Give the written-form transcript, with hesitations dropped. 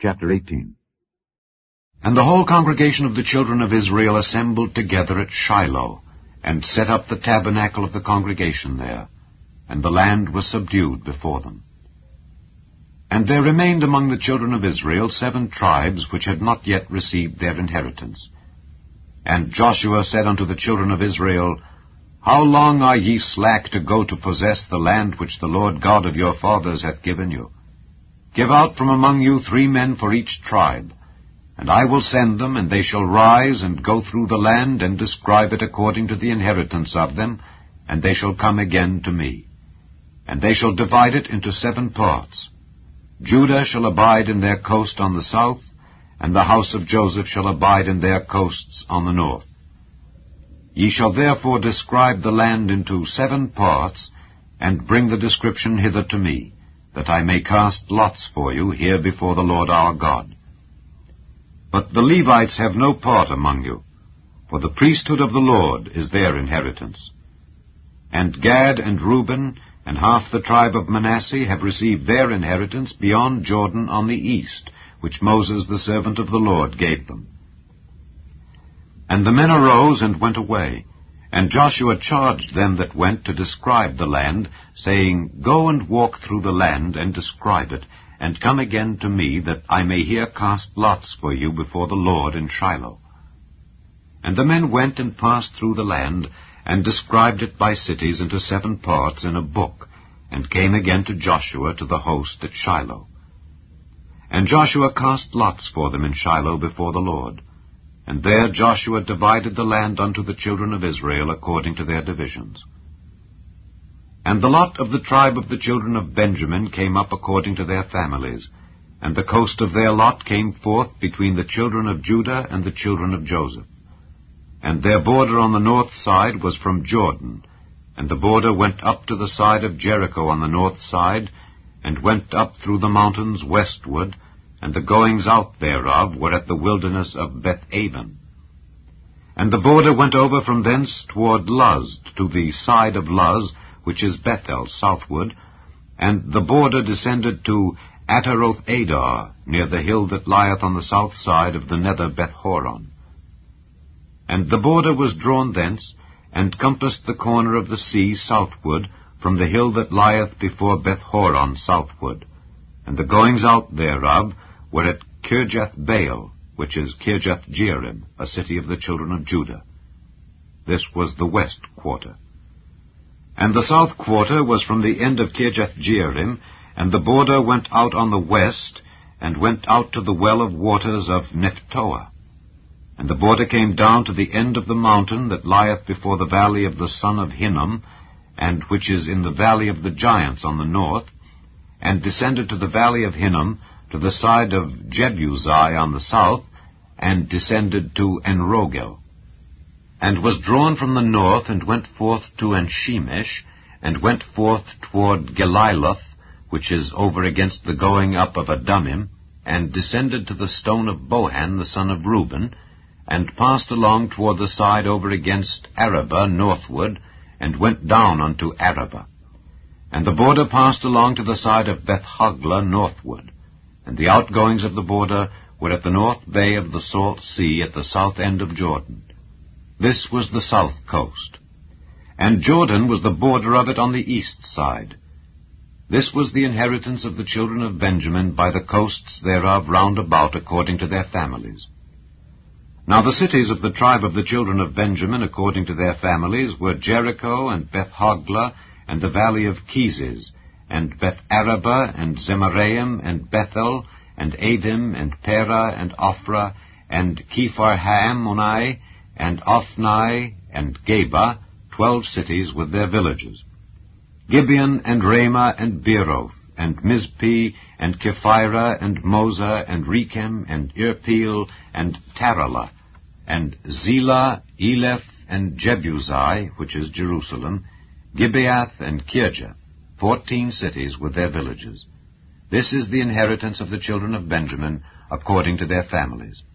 Chapter 18. And the whole congregation of the children of Israel assembled together at Shiloh, and set up the tabernacle of the congregation there, and the land was subdued before them. And there remained among the children of Israel 7 tribes which had not yet received their inheritance. And Joshua said unto the children of Israel, How long are ye slack to go to possess the land which the Lord God of your fathers hath given you? Give out from among you 3 men for each tribe, and I will send them, and they shall rise and go through the land, and describe it according to the inheritance of them, and they shall come again to me. And they shall divide it into 7 parts. Judah shall abide in their coast on the south, and the house of Joseph shall abide in their coasts on the north. Ye shall therefore describe the land into 7 parts, and bring the description hither to me, that I may cast lots for you here before the Lord our God. But the Levites have no part among you, for the priesthood of the Lord is their inheritance. And Gad and Reuben and half the tribe of Manasseh have received their inheritance beyond Jordan on the east, which Moses the servant of the Lord gave them. And the men arose and went away, and Joshua charged them that went to describe the land, saying, Go and walk through the land, and describe it, and come again to me, that I may here cast lots for you before the Lord in Shiloh. And the men went and passed through the land, and described it by cities into 7 parts in a book, and came again to Joshua to the host at Shiloh. And Joshua cast lots for them in Shiloh before the Lord. And there Joshua divided the land unto the children of Israel according to their divisions. And the lot of the tribe of the children of Benjamin came up according to their families, and the coast of their lot came forth between the children of Judah and the children of Joseph. And their border on the north side was from Jordan, and the border went up to the side of Jericho on the north side, and went up through the mountains westward, and the goings out thereof were at the wilderness of Beth-aven. And the border went over from thence toward Luz, to the side of Luz, which is Bethel, southward, and the border descended to Ataroth-adar, near the hill that lieth on the south side of the nether Beth-horon. And the border was drawn thence, and compassed the corner of the sea southward, from the hill that lieth before Beth-horon southward. And the goings out thereof were at Kirjath-baal, which is Kirjath-jearim, a city of the children of Judah. This was the west quarter. And the south quarter was from the end of Kirjath-jearim, and the border went out on the west, and went out to the well of waters of Nephtoah. And the border came down to the end of the mountain that lieth before the valley of the son of Hinnom, and which is in the valley of the giants on the north, and descended to the valley of Hinnom, to the side of Jebusai on the south, and descended to Enrogel. And was drawn from the north, and went forth to Enshemesh, and went forth toward Geliloth, which is over against the going up of Adumim, and descended to the stone of Bohan the son of Reuben, and passed along toward the side over against Arabah northward, and went down unto Arabah. And the border passed along to the side of Beth-hoglah northward, and the outgoings of the border were at the north bay of the Salt Sea at the south end of Jordan. This was the south coast. And Jordan was the border of it on the east side. This was the inheritance of the children of Benjamin by the coasts thereof round about according to their families. Now the cities of the tribe of the children of Benjamin according to their families were Jericho, and Beth-hoglah, and the valley of Keziz, and Beth-arabah, and Zemaraim, and Bethel, and Avim, and Perah, and Ophrah, and Kepharhammoni, and Ophni, and Geba, 12 cities with their villages. Gibeon, and Ramah, and Beeroth, and Mizpeh, and Kephirah, and Moza, and Rechem, and Irpeel, and Taralah, and Zelah, Eleph, and Jebusai, which is Jerusalem, Gibeath, and Kirjath, 14 cities with their villages. This is the inheritance of the children of Benjamin according to their families.